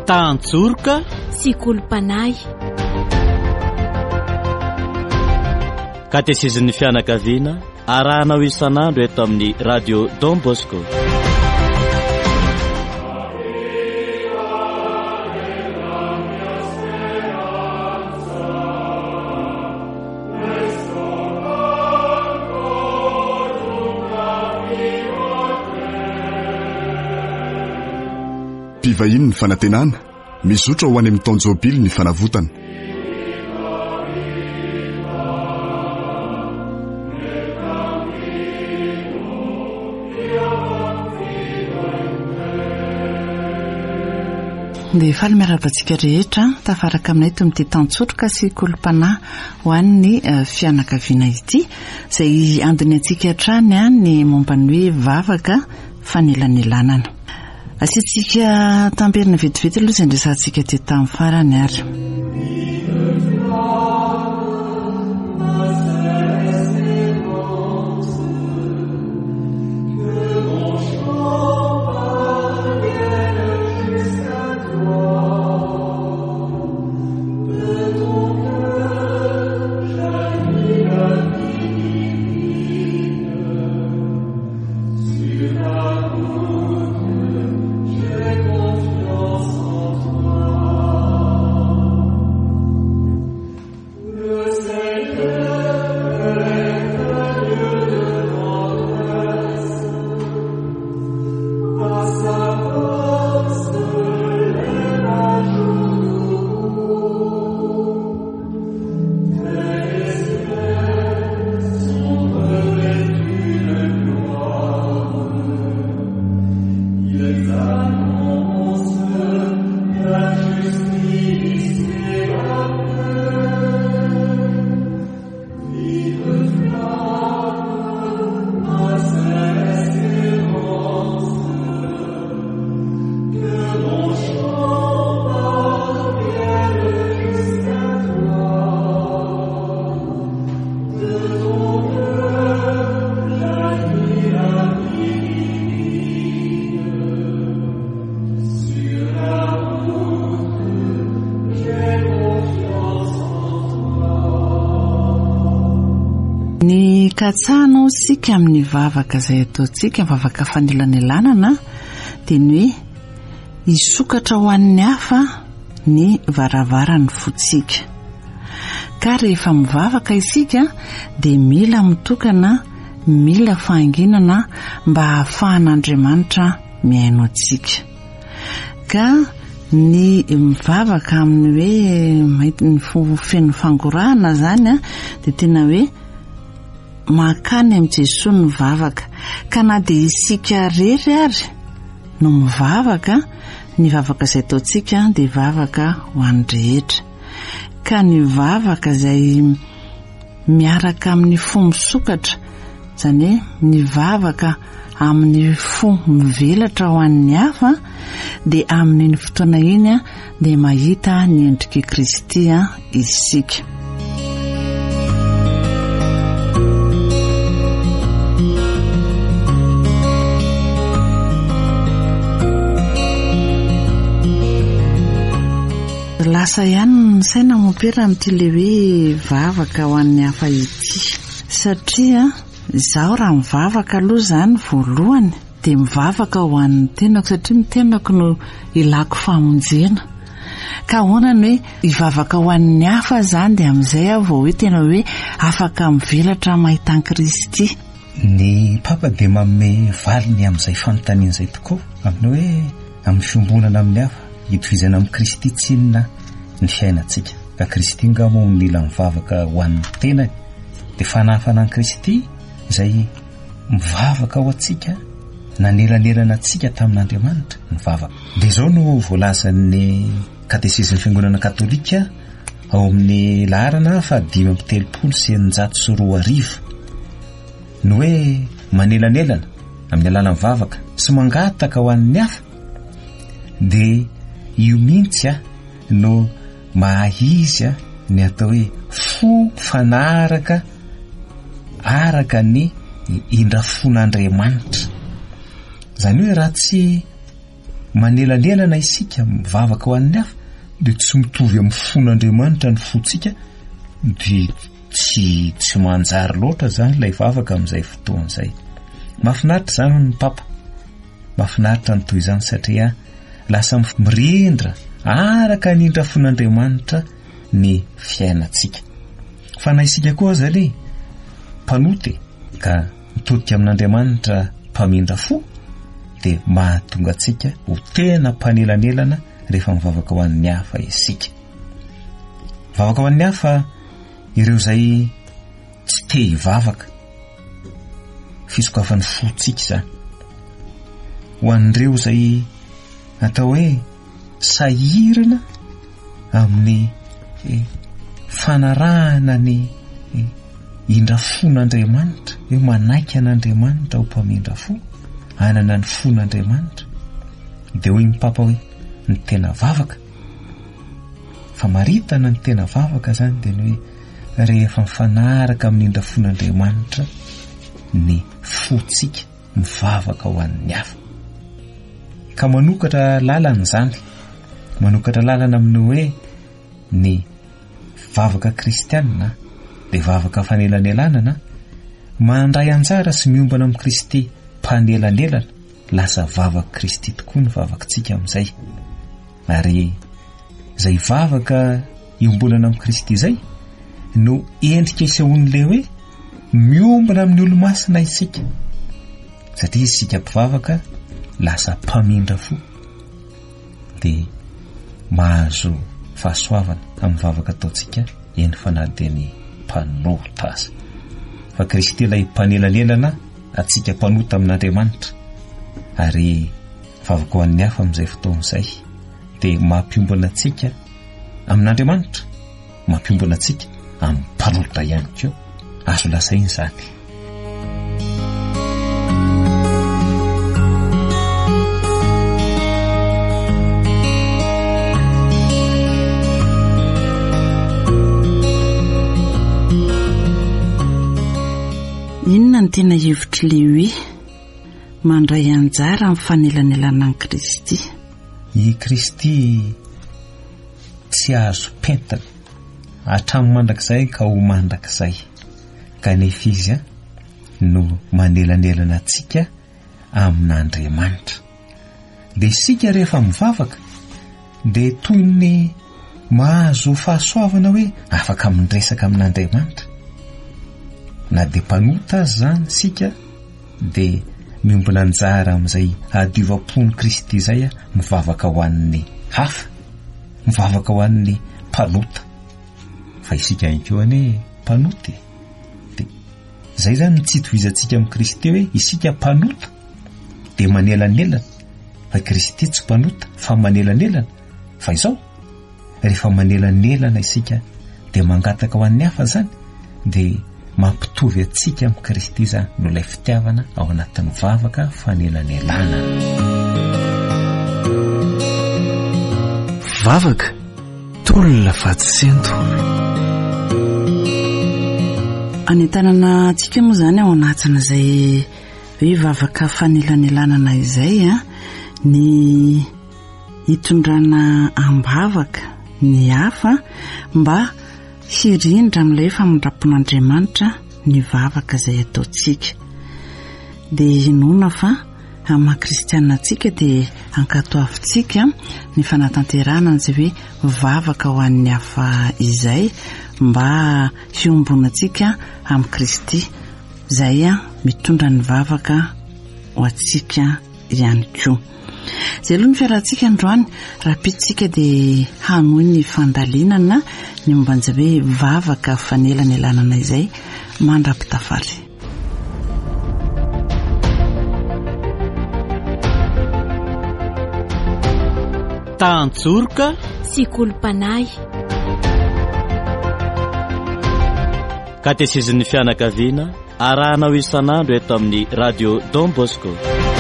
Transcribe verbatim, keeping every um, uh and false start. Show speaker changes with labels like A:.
A: Tantsorika
B: sy kolompanay.
A: Katesizin'ny fianakaviana arahanao isan'andro eto amin'ny radio Don Bosco.
C: Mpivahiny ny fanantenana mizotra ho any amin'ny taonjobily ny fanavotana.
D: Dia faly miarabantsika rehetra tafaraka aminay eto amin'ity tantsotroka sy kolompanay ho an'ny uh, fianakaviana ity izay andony antsika hatrany a ny momba ny hoe vavaka fanelanelànana. Asiantsika tamperina vetivety aloha izay andresantsika ty tamin'ny farany ary. Katsanao sika amin'ny vavaka izay ataontsika vavaka fanelanelànana dia ny hoe hisokatra ho an'ny hafa ny varavarany fotsika. Ka rehefa mivavaka isika dia mila mitokana, mila fahanginana mba hahafahan'Andriamanitra miaino antsika. Ka ny mivavaka amin'ny hoe ny feno fangorahana zany a dia tena hoe makany amin'ny Jesosy ny mivavaka. Ka na dia isika rery ary no mivavaka, ny vavaka izay ataontsika dia vavaka ho an'ny rehetra. Ka ny vavaka izay miaraka amin'ny fo misokatra, izany hoe ny vavaka amin'ny fo mivelatra ho an'ny hafa, dia amin'ny fotoana iny dia mahita ny endrika Kristy isika. Lasa ihany ny saina mampera amin'ity le hoe vavaka ho an'ny hafa ity, satria izaho raha mivavaka aloha izany voalohany dia mivavaka ho an'ny tenako, satria ny tenako no ilako famonjena. Ka honany hoe hivavaka ho an'ny hafa izany dia amin'izay aho vao hoe tena hoe afaka mivelatra mahita an'i Kristy.
E: Ny papa dia manome valiny amin'izay fanontaniana izay tokoa, amin'ny hoe amin'ny fiombonana amin'ny hafa hitovizana amin'ny Kristy tsinona ny fiainantsika. Ka Kristy nga moa ny ila mivavaka ho an'ny tenany, dia fanafana an'i Kristy izay mivavaka ho antsika, nanelanelana antsika tamin'Andriamanitra mivavaka. Dia izao no voalazan'ny katesizm'ny fiangonana katolika ao amin'ny laharana fahadimy amby telopolo sy eninjato sy roa arivo no hoe manelanelana amin'ny alalan'ny mivavaka sy mangataka ho an'ny hafa, dia io mihitsy a no mahizy a ny atao hoe fo fanaraka araka ny indrafon'Andriamanitra. Izany hoe raha tsy manelanelana isika mivavaka ho an'ny hafa dia tsy mitovy amin'ny fon'Andriamanitra ny fontsika, dia tsy tsy manjary loatra zany ilay vavaka amin'izay fotoan'izay. Mahafinaritra zany ny papa, mahafinaritra ny toy izany satria lasa mirindra araka ny indra fon'Andriamanitra ny fiainantsika. Fa na isika koa zany mpanoty ka mitodika amin'Andriamanitra mpamindra fo, dia mahatonga antsika ho tena mpanelanelana rehefa mivavaka ho an'ny hafa isika. Vavaka ho an'ny hafa ireo zay tsy te hivavaka, fisokafan'ny fotsika zany. Ho an'ireo zay atao hoe sahirana amin'ny eh, fanarahana ny eh, indra fon'Andriamanitra, hoe manaiky an'Andriamanitra ho mpamindra fo, anana ny fon'Andriamanitra, dia hoy ny papa hoe ny tena vavaka. Fa maritana ny tena vavaka zany dia ny hoe rehefa mifanaraka amin'ny indra fon'Andriamanitra ny fotsika mivavaka ho an'ny hafa. Ka manokatra lalana zany, manokatra lalana amin'ny hoe ny vavaka kristianina dia vavaka fanelanelana, mandray anjara sy miombana amin'ny Kristy mpanelanelana, lasa vavaka Kristy tokoa ny vavakantsika amin'izay. Ary izay vavaka iombonana amin'ny Kristy izay no endrika isehoan'ilay hoe miombana amin'ny olo-masina isika, satria isika mpivavaka lasa mpamindra fo, dia mahazo fahasoavana amin'ny vavaka ataontsika eny fanadiny mpanota aza. Fa Kristy ilay mpanelanelana, atsika mpanota amin'Andriamanitra, ary vavaka ho an'ny hafa amin'izay fotoan'izay dia mampiombana antsika amin'Andriamanitra, mampiombana antsika amin'ny mpanota ihany koa. Azo lasaina izany.
D: Inona ny tena hevitry le hoe mandray anjara amin'ny fanelanelana ny Kristy?
E: I Kristy tsy azo pentana hatramin'ny mandrakizay ka ho mandrakizay, kanefa izy no manelanelana antsika amin'Andriamanitra. Dia isika rehefa mivavaka dia toy ny mahazo fahasoavana hoe afaka mindresaka amin'Andriamanitra. Na dia mpanota azy zany sika dia miombona anjara amin'izay adiovam-pon'ny Kristy izay mivavaka ho an'ny hafa, mivavaka ho an'ny mpanota. Fa isika ihany koa anie mpanoty, dia izay zany tsy itovizantsika amin'ny Kristy hoe isika mpanota dia manelanelana, fa Kristy tsy mpanota fa manelanelana. Fa izao rehefa manelanelana isika dia mangataka ho an'ny hafa zany, dia mampitovy atsika amin'ny Kristy zany no ilay fitiavana ao anatin'ny vavaka fanelanelana.
B: Vavaka tolona fatsento.
D: Any tanana antsika moa zany ao anatina izay hoe vavaka fanelanelana izay a, ny hitondrana ambavaka ny hafa mba hirindra amin'ilay famindrapon'Andriamanitra ny vavaka izay ataontsika. Dia inona fa amin'ny kristianina antsika dia ankatoavintsika ny fanatanterahana izay hoe vavaka ho an'ny hafa izay mba hiombonantsika amin'ny Kristy izay mitondra ny vavaka ho antsika ihany koa. Izay aloha ny fiarantsika androany, rapitsika dia hanohy ny fandalinana ny momban'izay hoe vavaka fanelanelana izay mandra-pitafaly.
A: Tantsorika
F: sy kolompanay.
A: Katekizin'ny fianakaviana arahanao isan'andro eto amin'ny radio Don Bosco.